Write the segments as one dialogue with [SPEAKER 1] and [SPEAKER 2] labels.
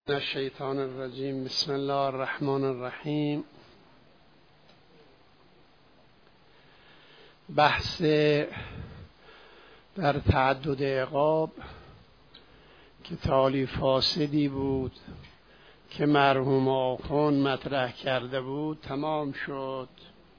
[SPEAKER 1] الشیطان الرجیم. بسم الله الرحمن الرحیم. بحث در تعدد عقاب که تالیف فاسدی بود که مرحوم آخوند مطرح کرده بود تمام شد.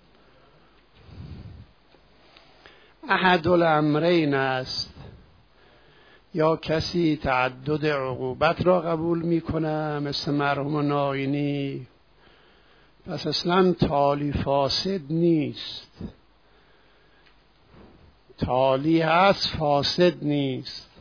[SPEAKER 1] احد الامرین است، یا کسی تعدد عقوبت را قبول میکنه مثل مرحوم ناینی، پس اصلا تالی فاسد نیست، تالی هست فاسد نیست.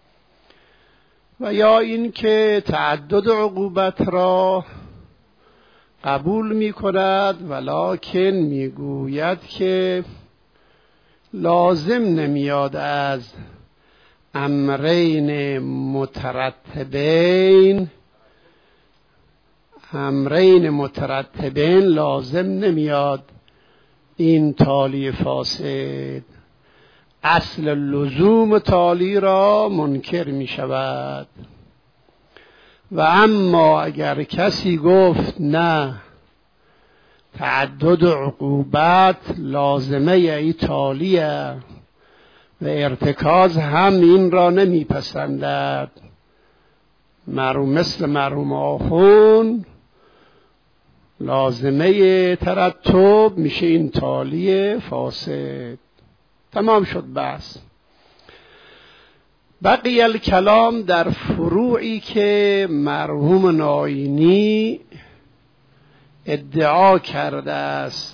[SPEAKER 1] و یا این که تعدد عقوبت را قبول میکند ولکن میگوید که لازم نمیاد از امرین مترتبین لازم نمیاد این تالی فاسد، اصل لزوم تالی را منکر می شود. و اما اگر کسی گفت نه تعدد عقوبت لازمه ای تالیه و ارتکاز هم این را نمیپسندد، مثل مرحوم آخوند لازمه ترتب میشه این تالی فاسد. تمام شد بحث. بقی الکلام در فروعی که مرحوم ناینی ادعا کرده است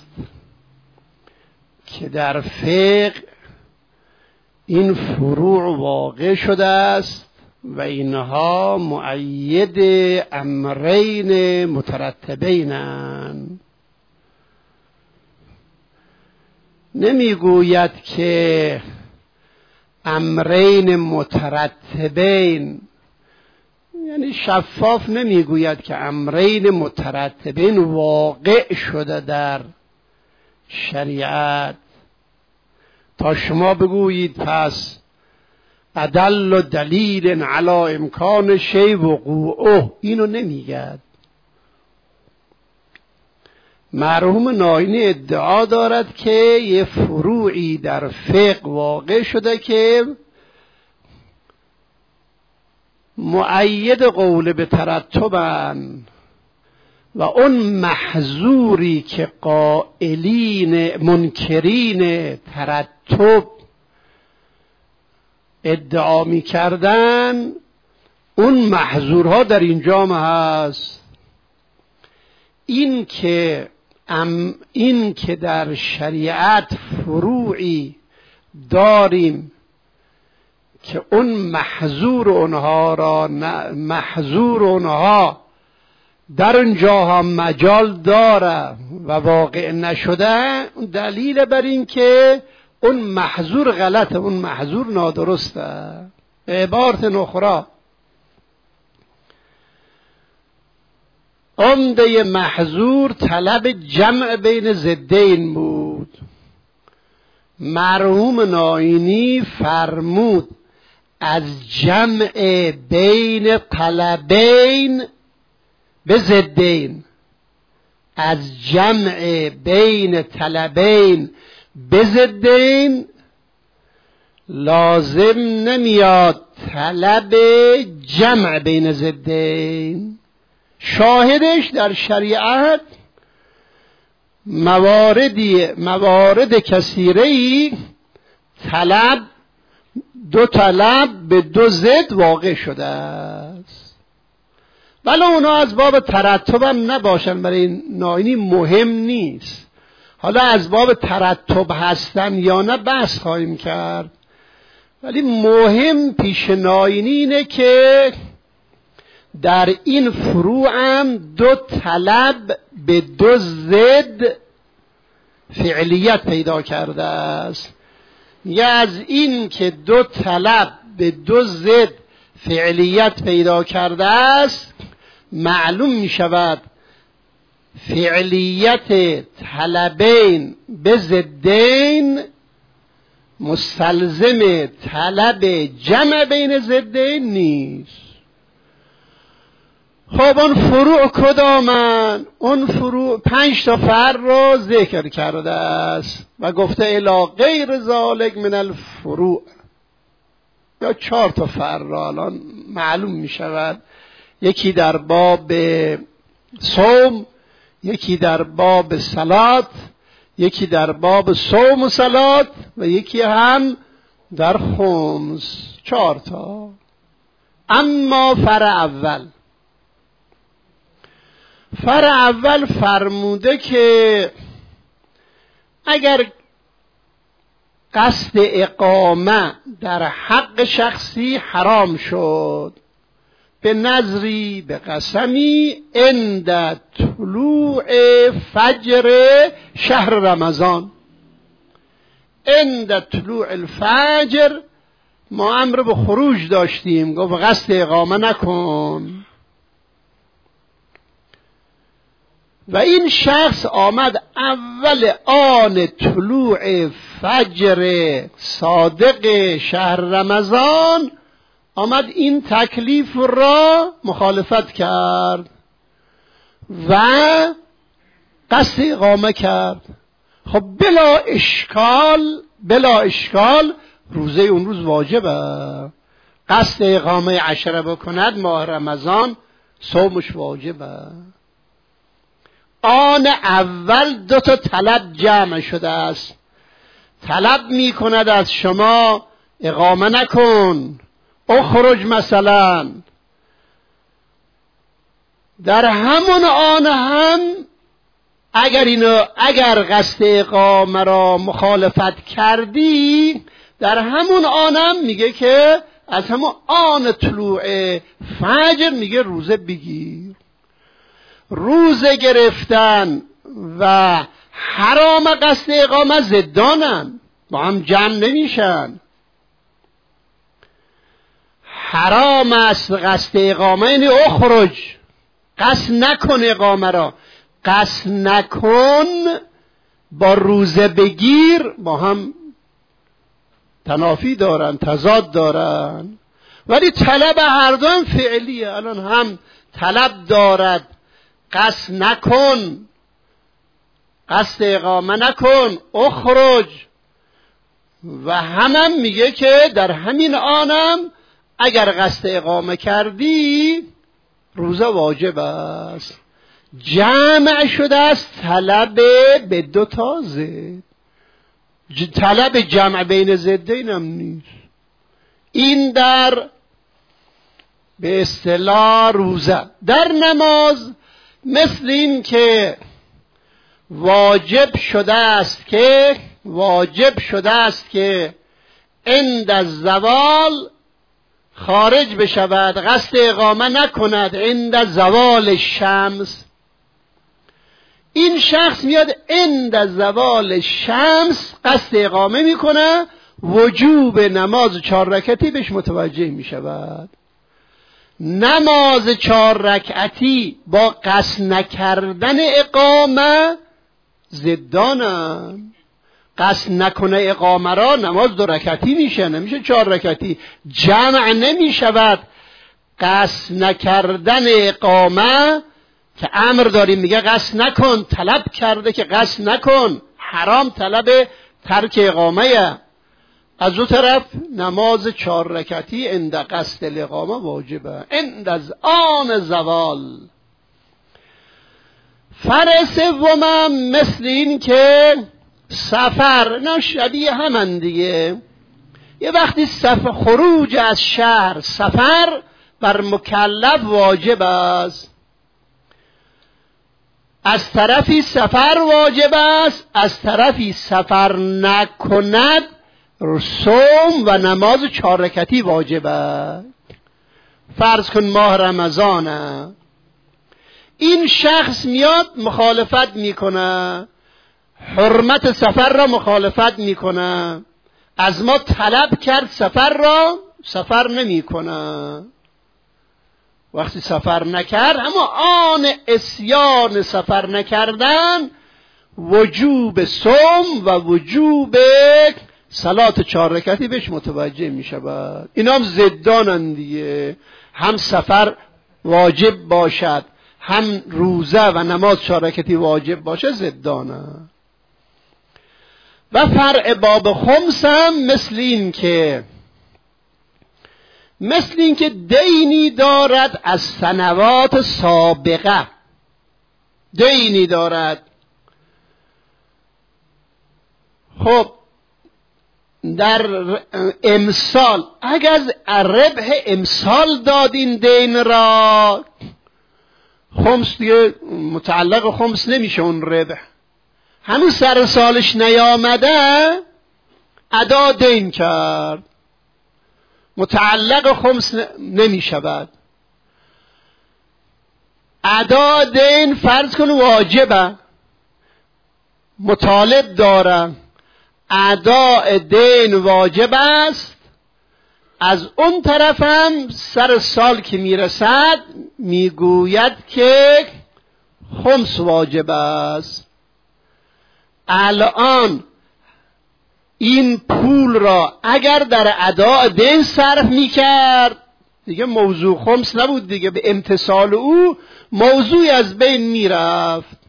[SPEAKER 1] که در فقه این فروع واقع شده است و اینها مؤید امرین مترتبینند. نمیگوید که امرین مترتبین، یعنی شفاف نمیگوید که امرین مترتبین واقع شده در شریعت تا شما بگویید پس ادل دلیل علی امکان شی وقوعه. اینو نمیگد. مرحوم ناینی ادعا دارد که یه فروعی در فقه واقع شده که مؤید قول به ترتبن و اون محظوری که قائلین منکرین ترتب ادعا می کردن اون محظورها در اینجا هست. این که در شریعت فروعی داریم که اون محظور اونها در اونجا هم مجال داره و واقع نشده، دلیل بر این که اون محظور غلطه، اون محظور نادرسته. به عبارت اخرى عمده محظور طلب جمع بین ضدین بود. مرحوم ناینی فرمود از جمع بین طلبین به ضدین، از جمع بین طلبین به ضدین لازم نمیاد طلب جمع بین ضدین. شاهدش در شریعت موارد کثیره‌ای دو طلب به دو ضد واقع شده است، ولی اونا از باب ترتب هم نباشن، برای ناینی مهم نیست. حالا از باب ترتب هستن یا نه بحث خواهیم کرد، ولی مهم پیش ناینی اینه که در این فروع هم دو طلب به دو ضد فعلیت پیدا کرده است. یا از این که دو طلب به دو ضد فعلیت پیدا کرده است معلوم می شود فعلیت طلبین به ضدین مستلزم طلب جمع بین ضدین نیست. خب اون فروع کدامن؟ اون فروع 5 تا فرع رو ذکر کرده است و گفته الی غیر ذالک من الفروع، یا 4 تا فرع را الان معلوم می شود. یکی در باب صوم، یکی در باب صلات، یکی در باب صوم و صلات و یکی هم در خمس. 4 تا. اما فرع اول فرموده که اگر قصد اقامه در حق شخصی حرام شد به نذری به قسمی عند طلوع فجر شهر رمضان. عند طلوع الفجر ما امر به خروج داشتیم، گفت قصد اقامه نکن. و این شخص آمد اول آن طلوع فجر صادق شهر رمضان، آمد این تکلیف را مخالفت کرد و قصد اقامه کرد. خب بلا اشکال روزه اون روز واجبه. قصد اقامه عشره بکند ماه رمضان، صومش واجبه. آن اول 2 تا طلب جمع شده است. طلب می کند از شما اقامه نکن، اخرج مثلا. در همون آن هم اگر قصد اقامه را مخالفت کردی، در همون آنم میگه که از همون آن طلوع فجر میگه روزه بگیر. روزه گرفتن و حرام قصد اقامه ضدانن، با هم جمع نمیشن. حرام است قصد اقامه یعنی اخرج، قصد نکن اقامه را. قصد نکن با روزه بگیر با هم تنافی دارن، تضاد دارن. ولی طلب هر دو هم فعلیه. الان هم طلب دارد قصد نکن، قصد اقامه نکن، اخرج، و هم میگه که در همین آنم اگر قصد اقامه کردی روزه واجب است. جمع شده است طلب به 2 تا ضد. طلب جمع بین ضدین هم نیست. این در به اصطلاح روزه. در نماز مثل این که واجب شده است که عند الزوال خارج بشود، قصد اقامه نکند عند زوال الشمس. این شخص میاد عند زوال شمس قصد اقامه میکنه، وجوب نماز 4 رکعتی بهش متوجه میشود. نماز 4 رکعتی با قصد نکردن اقامه ضدانن. قصد نکنه اقامه را نماز 2 رکعتی میشه، نمیشه 4 رکعتی، جمع نمیشود. قصد نکردن اقامه که امر داریم میگه قصد نکن، طلب کرده که قصد نکن، حرام طلب ترک اقامه. از اون طرف نماز 4 رکعتی عند قصد الاقامه واجبه، عند از آن زوال. فرع سومم مثل این که سفر، نه شبیه همن دیگه. یه وقتی خروج از شهر، سفر بر مکلف واجب است. از طرفی سفر واجب است، از طرفی سفر نکند صوم و نماز 4 رکعتی واجب است. فرض کن ماه رمضانه، این شخص میاد مخالفت میکنه، حرمت سفر را مخالفت میکنه، از ما طلب کرد سفر را، سفر نمیکنه. وقتی سفر نکرد، اما آن عصیان سفر نکردن وجوب صوم و وجوب صلات 4 رکعتی بهش متوجه می شود. اینا هم ضدانن دیگه. هم سفر واجب باشد، هم روزه و نماز 4 رکعتی واجب باشه، ضدانه. و فرع باب خمس هم مثل این که دینی دارد از سنوات سابقه، دینی دارد. خب در امسال اگر ربح امسال دادین دین را، خمس دیگه متعلق خمس نمیشه، اون ربح هنوز سر سالش نیامده ادا دین کرد، متعلق خمس نمیشود. ادا دین فرض کن واجبه، مطالب داره، اداء دین واجب است، از اون طرف هم سر سال که میرسد میگوید که خمس واجب است. الان این پول را اگر در اداء دین صرف میکرد دیگه موضوع خمس نبود دیگه، به امتثال او موضوعی از بین میرفت.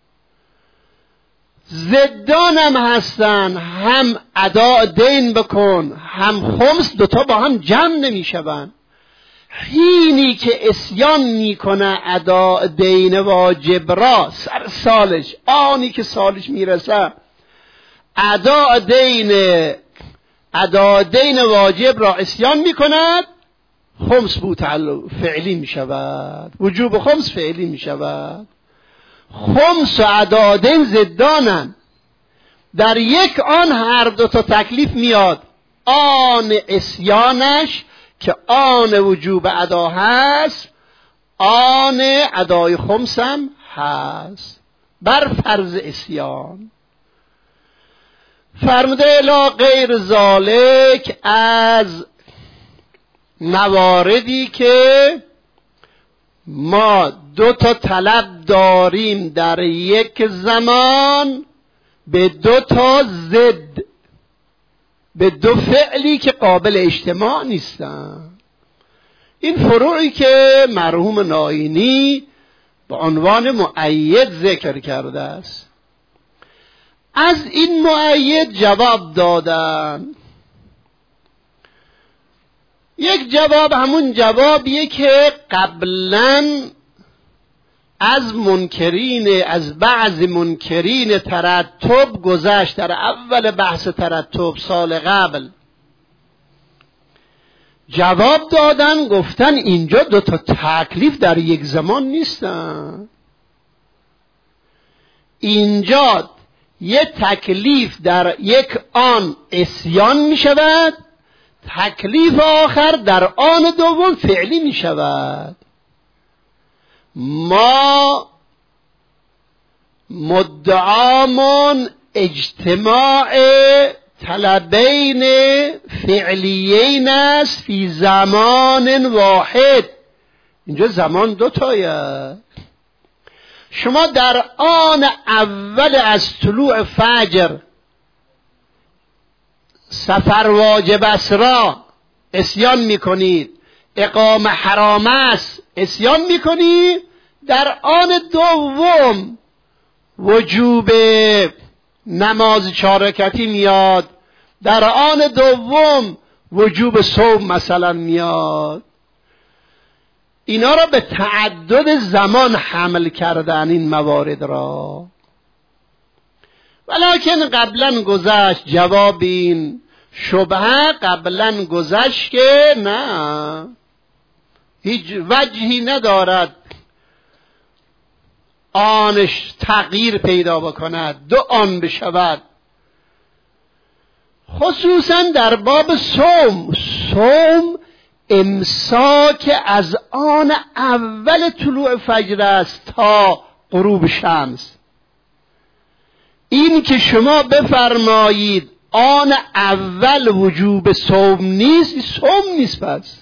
[SPEAKER 1] ضدانم هستن، هم ادا دین بکن هم خمس، دوتا با هم جمع نمیشون. حینی که اسیان میکنه ادا دین واجب را سر سالش، آنی که سالش میرسه ادا دین واجب را اسیان میکند، خمس بود فعلی میشود، وجوب خمس فعلی میشود. خمس و ادا دین ضدانن، در یک آن هر دو تا تکلیف میاد، آن اسیانش که آن وجوب ادا هست، آن ادای خمس هم هست بر فرض اسیان. فرموده الا غیر ذالک، از مواردی که ما 2 تا طلب داریم در یک زمان به 2 تا ضد، به 2 فعلی که قابل اجتماع نیستن. این فروعی که مرحوم ناینی به عنوان مؤید ذکر کرده است، از این مؤید جواب دادن. یک جواب همون جوابیه که قبلا از بعض منکرین ترتب گذشت، در اول بحث ترتب سال قبل جواب دادن، گفتن اینجا 2 تا تکلیف در یک زمان نیستن. اینجا یک تکلیف در یک آن اسیان می شود، تکلیف آخر در آن دوم فعلی می شود. ما مدعامون اجتماع طلبین فعلیین است فی زمان واحد. اینجا زمان 2 تایه. شما در آن اول از طلوع فجر سفر واجب است را اسیان میکنید، اقامه حرام است اسیان میکنید، در آن دوم وجوب نماز 4 رکعتی میاد، در آن دوم وجوب صوم مثلا میاد. اینا را به تعدد زمان حمل کردن این موارد را. ولکن قبلا گذشت جواب این شبهه، قبلا گذشت که نه، هیچ وجهی ندارد آنش تغییر پیدا بکند، 2 آن بشود. خصوصا در باب صوم امساک از آن اول طلوع فجر است تا غروب شمس. این که شما بفرمایید آن اول وجوب صوم نیست، صوم نیست. پس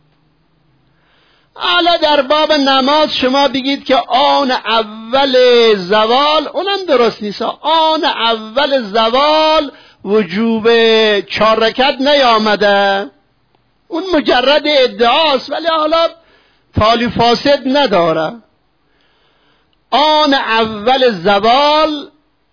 [SPEAKER 1] حالا در باب نماز شما بگید که آن اول زوال، اونم درست نیست. آن اول زوال وجوب 4 رکعت نیامده، اون مجرد ادعاست، ولی حالا تالی فاسد نداره. آن اول زوال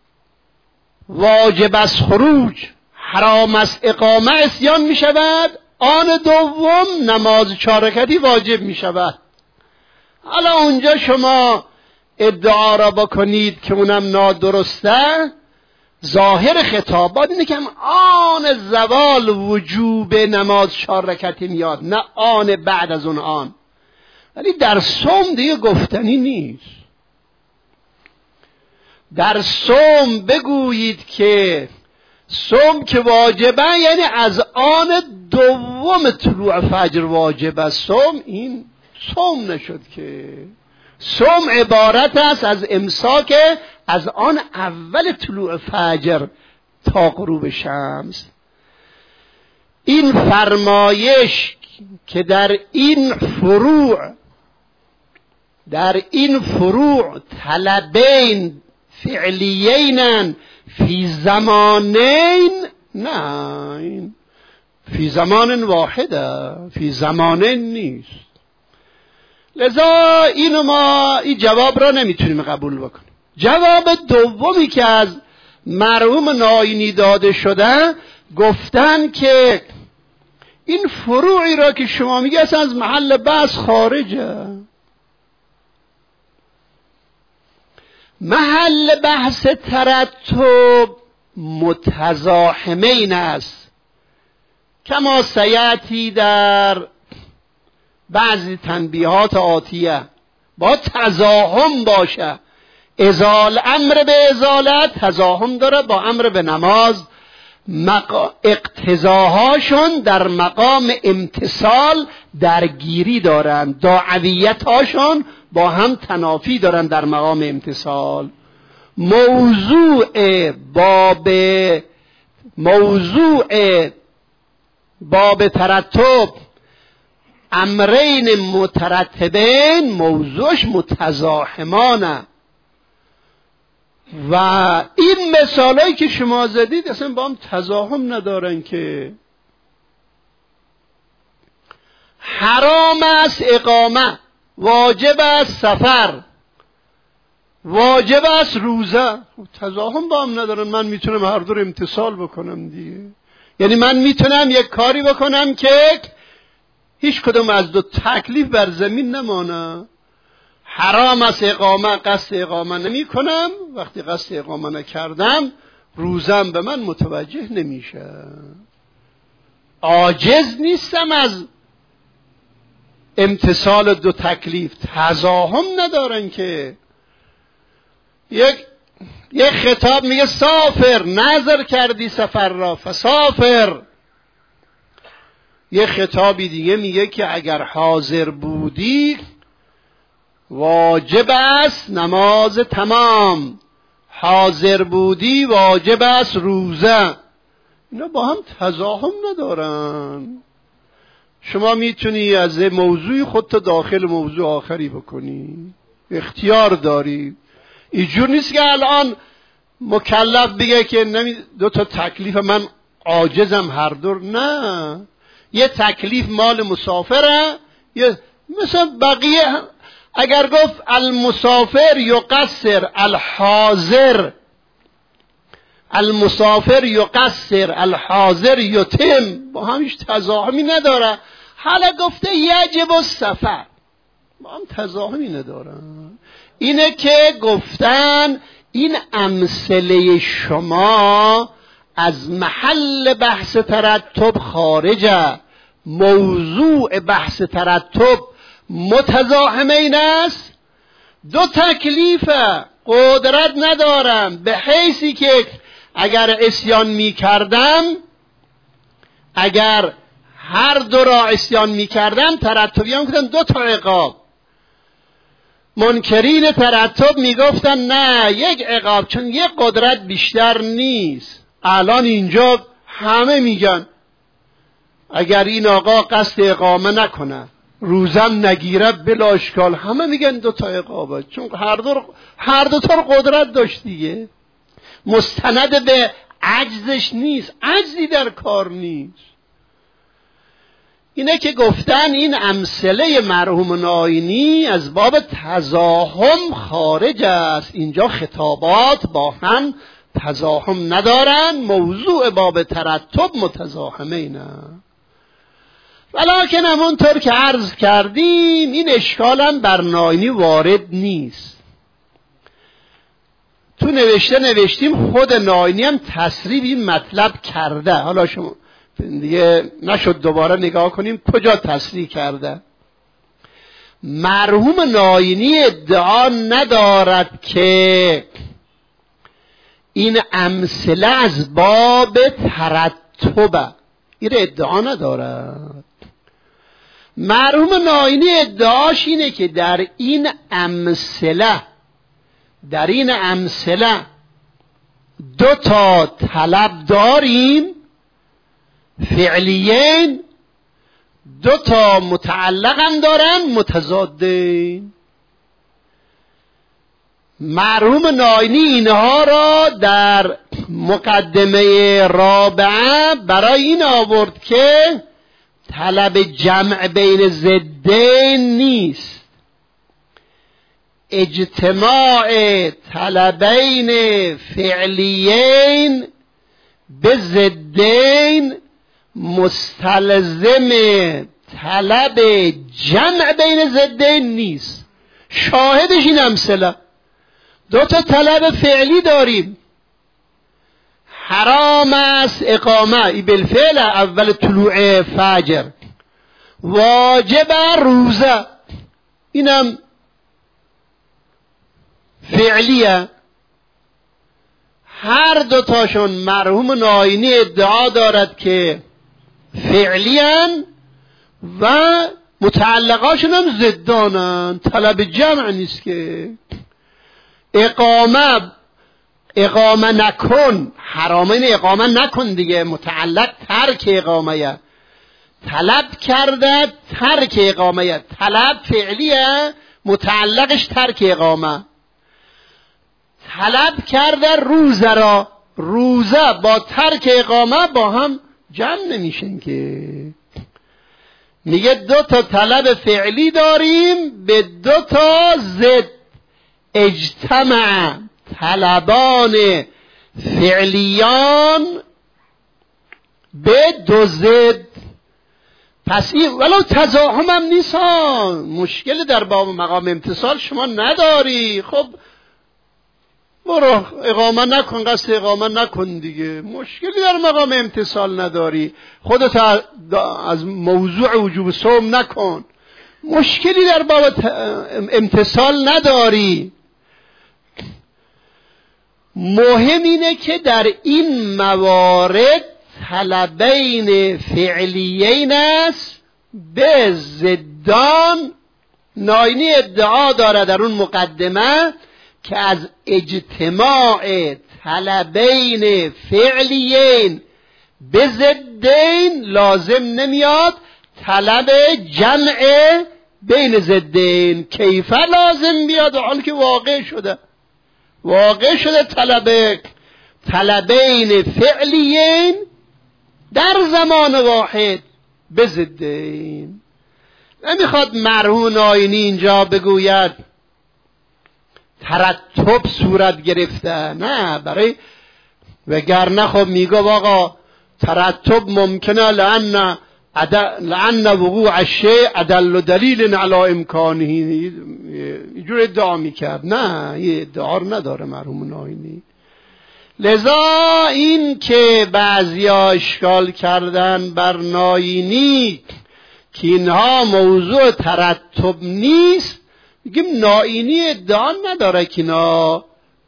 [SPEAKER 1] واجب از خروج، حرام از اقامه عصیان می شود. آن دوم نماز 4 رکعتی واجب می شود. حالا اونجا شما ادعا را بکنید که اونم نادرسته، ظاهر خطابات اینه که آن زوال وجوب نماز 4 رکعتی میاد، نه آن بعد از اون آن. ولی در صوم دیگه گفتنی نیست. در صوم بگویید که صوم که واجبه یعنی از آن دوم طلوع فجر واجب است. صوم این صوم نشد که. صوم عبارت است از امساک از آن اول طلوع فجر تا غروب شمس. این فرمایش که در این فروع طلبین فعلیین فی زمانین، نه فی زمان واحده، فی زمانین نیست. لذا اینو ما این جواب را نمیتونیم قبول بکنیم. جواب دومی که از مرحوم ناینی داده شده، گفتن که این فروعی را که شما میگه اصلا از محل بحث خارجه. محل بحث ترتب متزاحمین است، کما سیاتی در بعضی تنبیهات آتیه. با تزاحم باشه. امر به ازالت تزاحم داره با امر به نماز. اقتضاهاشون در مقام امتصال درگیری دارن، داعویت هاشون با هم تنافی دارن در مقام امتصال. موضوع باب ترتب امرین مترتبین موضوعش متزاحمانه و این مثالایی که شما زدید اصلا با هم تزاحم ندارن که. حرام است اقامه، واجب است سفر، واجب است روزه، تزاحم با هم ندارن. من میتونم هر دو رو امتصال بکنم دیگه. یعنی من میتونم یک کاری بکنم که هیچ کدوم از دو تکلیف بر زمین نمانه. حرام است اقامه، قصد اقامه نمی کنم، وقتی قصد اقامه نکردم روزم به من متوجه نمیشه. عاجز نیستم از امتصال دو تکلیف، تزاحم ندارن که. یک خطاب میگه سافر، نظر کردی سفر را فسافر. یک خطابی دیگه میگه که اگر حاضر بودی واجب است نماز تمام، حاضر بودی واجب است روزه. اینا با هم تزاحم ندارن. شما میتونی از موضوع خودت داخل موضوع آخری بکنی، اختیار داری. اینجور نیست که الان مکلف بگه که دو تا تکلیف من عاجزم هر دو. نه، یه تکلیف مال مسافره، یه مثلا بقیه. اگر گفت المسافر یقصر المسافر یقصر الحاضر یتم، با هم هیچ تزاحمی نداره. حالا گفته یجب السفر، با هم تزاحمی نداره. اینه که گفتن این امثله شما از محل بحث ترتب خارجه. موضوع بحث ترتب متزاحمین است. دو تکلیفه، قدرت ندارم به حیثی که اگر عصیان می کردم، اگر هر دو را عصیان می کردم ترتبیان کردن دو تا عقاب. منکرین ترتب می گفتن نه، یک عقاب، چون یک قدرت بیشتر نیست. الان اینجا همه میگن اگر این آقا قصد اقامه نکنه روزم نگیره بلا اشکال، همه میگن دو تا عقابه، چون هر دو تا قدرت داشت دیگه. مستند به عجزش نیست، عجزی در کار نیست. اینه که گفتن این امثله مرحوم ناینی از باب تزاحم خارج است. اینجا خطابات با هم تزاحم ندارن، موضوع باب ترتب متزاحمه نه. ولکن همونطور که عرض کردیم این اشکالم بر ناینی وارد نیست. تو نوشتیم خود ناینی هم تصریح این مطلب کرده. حالا شما دیگه نشد دوباره نگاه کنیم کجا تصریح کرده. مرحوم ناینی ادعا ندارد که این امثله از باب ترتبه، این ادعا ندارد. مرحوم ناینی ادعاش اینه که در این امثله دو تا طلب داریم فعلیین، دو تا متعلق هم دارن متضادین. مرحوم ناینی اینها را در مقدمه رابعه برای این آورد که طلب جمع بین ضدین نیست، اجتماع طلبین فعلیین به ضدین مستلزم طلب جمع بین ضدین نیست. شاهدش این امثله، دو تا طلب فعلی داریم، حرام است اقامه ای بالفعل اول طلوع فجر، واجب روزه اینم فعلیه. هر دو تاشون مرحوم ناینی ادعا دارد که فعلیان و متعلقاشون هم ضدانن، طلب جمع نیست که. اقامه نکن، حرامین اقامه نکن دیگه، متعلق ترک اقامه، طلب کرده ترک اقامه، طلب فعلیه متعلقش ترک اقامه. طلب کرده روزه را، روزه با ترک اقامه با هم جمع نمیشن که. میگه دو تا طلب فعلی داریم به دو تا ضد، اجتمع طلبان فعلیان به دو ضد. پس این ولو تزاحم هم نیست، مشکل در باب مقام امتصال شما نداری. خب برو اقامه نکن، قصد اقامه نکن دیگه، مشکلی در مقام امتصال نداری. خودت از موضوع وجوب صوم نکن، مشکلی در باب امتصال نداری. مهم اینه که در این موارد طلبین فعلیین است به ضدان. ناینی ادعا داره در اون مقدمه که از اجتماع طلبین فعلیین به ضدین لازم نمیاد طلب جمع بین ضدین. کیف لازم بیاد؟ حال که واقع شده طلبین فعلیین در زمان واحد به ضدین. نمیخواد مرحوم ناینی اینجا بگوید ترتب صورت گرفته، نه، برای وگرنه خب میگه آقا ترتب ممکنه لأن وقوع الشیء ادل دلیل علی امکانه، اینجور ادعا میکرد. نه، یه ادعا نداره مرحوم ناینی. لذا این که بعضیا اشکال کردن بر ناینی که اینها موضوع ترتب نیست، میگیم ناینی ادعا نداره که اینا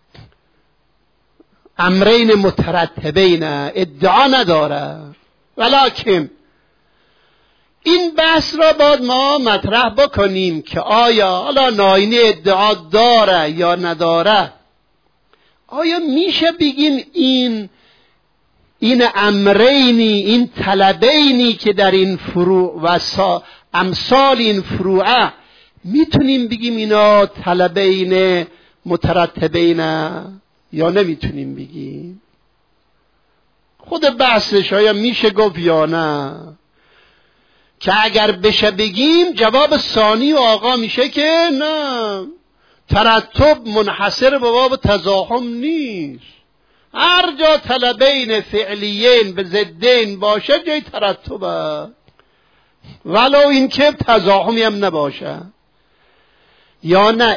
[SPEAKER 1] امرین مترتبین، ادعا نداره. ولکن این بحث را باید ما مطرح بکنیم که آیا حالا ناینی ادعا داره یا نداره. آیا میشه بگیم این امرینی، این طلبینی که در این فروع و امثال این فروعه، میتونیم بگیم اینا طلبین مترتبین یا نمیتونیم بگیم؟ خود بحثش آیا میشه گفت یا نه. که اگر بشه بگیم جواب ثانی و آقا میشه که نه، ترتب منحصر به باب تزاحم نیست. هر جا طلبین فعلیین به ضدین باشه جای ترتبه، ولو این که تزاحمی هم نباشه. یا نه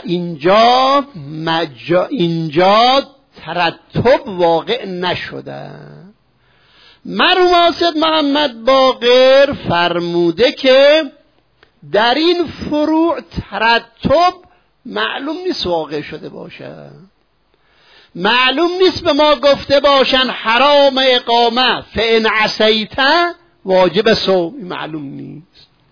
[SPEAKER 1] اینجا ترتب واقع نشده. مرحوم آصد محمد باقر فرموده که در این فروع ترتب معلوم نیست واقع شده باشه. معلوم نیست به ما گفته باشن حرام اقامه فان عصیت واجب صوم، معلوم نیست.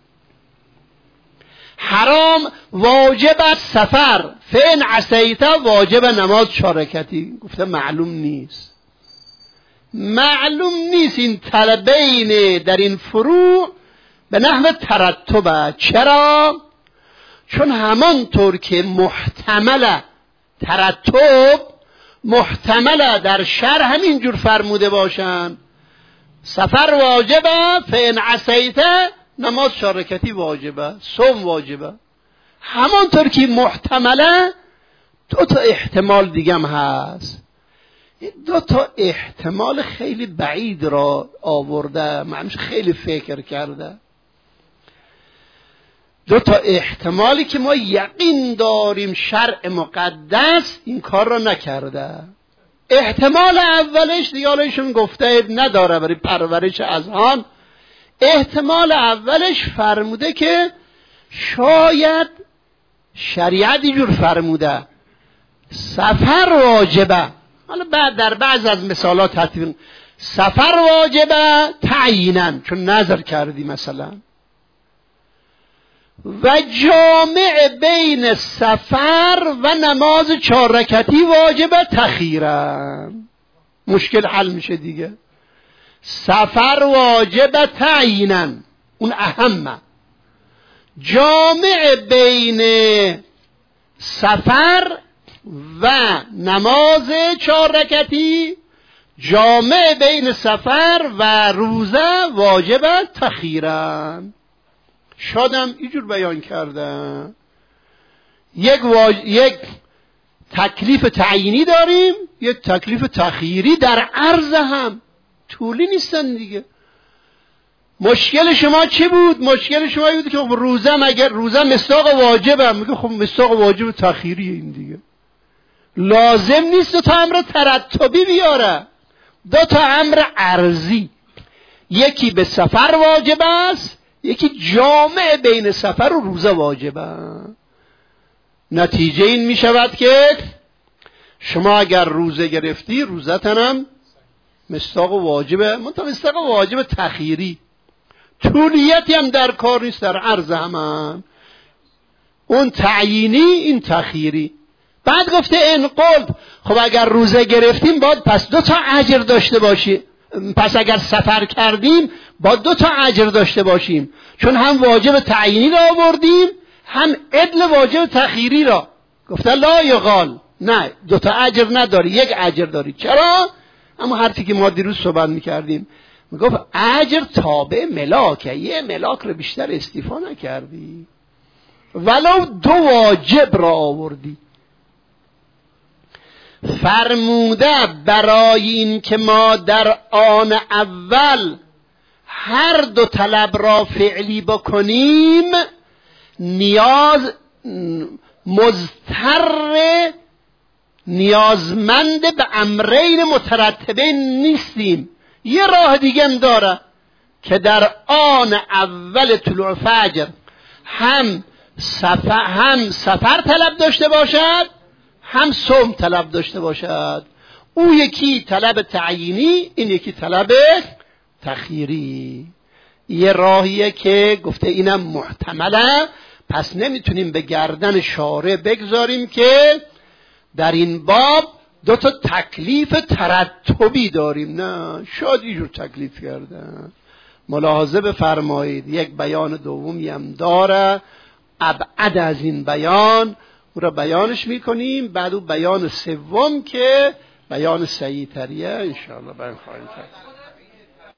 [SPEAKER 1] حرام واجب سفر فان عصیت واجب نماز 4 رکعتی، گفته معلوم نیست. معلوم نیست این طلبین در این فروع به نحو ترتبه. چرا؟ چون همانطور که محتمل ترتب محتمل در شرع همینجور فرموده باشن سفر واجبه فان عصیت نماز 4 رکعتی واجبه، صوم واجبه. همانطور که محتمله 2 تا احتمال دیگه هم هست. 2 تا احتمال خیلی بعید را آورده، معنیش خیلی فکر کرده. 2 تا احتمالی که ما یقین داریم شرع مقدس این کار را نکرده. احتمال اولش دیگه ایشون گفته نداره برای پرورش اذهان. احتمال اولش فرموده که شاید شریعت اینجور فرموده سفر واجبه، حالا بعد در بعض از مثالات تطبیق سفر واجبه تعیینا، چون نظر کردی مثلا، و جامع بین سفر و نماز 4 رکعتی واجبه تخیرا. مشکل حل میشه دیگه. سفر واجبه تعیینا، اون اهمه. جامع بین سفر و نماز 4 رکعتی، جامع بین سفر و روزه واجبه تخیرا. شادم اینجور بیان کردم. یک تکلیف تعیینی داریم، یک تکلیف تخییری در عرض هم طولی نیستن دیگه. مشکل شما چی بود؟ مشکل شما بود که روزه مگر روزه مصداق واجبه، میگه خب مصداق واجب تخییری این دیگه. لازم نیست 2 تا امر ترتبی بیاره، 2 تا امر عرضی. یکی به سفر واجب است، یکی جامع بین سفر و روزه واجبه. نتیجه این می شود که شما اگر روزه گرفتی روزتنم مصداق واجبه، منتها مصداق واجب تخییری، طولیتی هم در کار نیست، در عرض هم اون تعیینی این تخییری. بعد گفته ان قلب، خب اگر روزه گرفتیم باید پس 2 تا اجر داشته باشی، پس اگر سفر کردیم با 2 تا اجر داشته باشیم، چون هم واجب تعیینی را آوردیم هم عدل واجب تخییری را. گفته لا یقال، نه 2 تا اجر نداری، 1 اجر داری. چرا؟ اما حرفی که ما دیروز صحبت میکردیم، میگفت اجر تابع ملاکه، 1 ملاک رو بیشتر استیفا نکردی، ولو 2 واجب را آوردی. فرموده برای این که ما در آن اول هر 2 طلب را فعلی بکنیم نیازمند به امرین مترتبین نیستیم. یه راه دیگه هم داره که در آن اول طلوع فجر هم سفر طلب داشته باشد هم صوم طلب داشته باشد. او یکی طلب تعیینی، این یکی طلب تخییری. یه راهیه که گفته اینم محتمله، پس نمیتونیم به گردن شارع بگذاریم که در این باب 2 تا تکلیف ترتبی داریم. نه، شاید اینجور تکلیف کردن. ملاحظه بفرمایید، یک بیان دومی هم داره ابعد از این بیان، او را بیانش میکنیم. بعد او بیان سوم که بیان صحیح تریه انشاءالله بیان خواهیم کرد.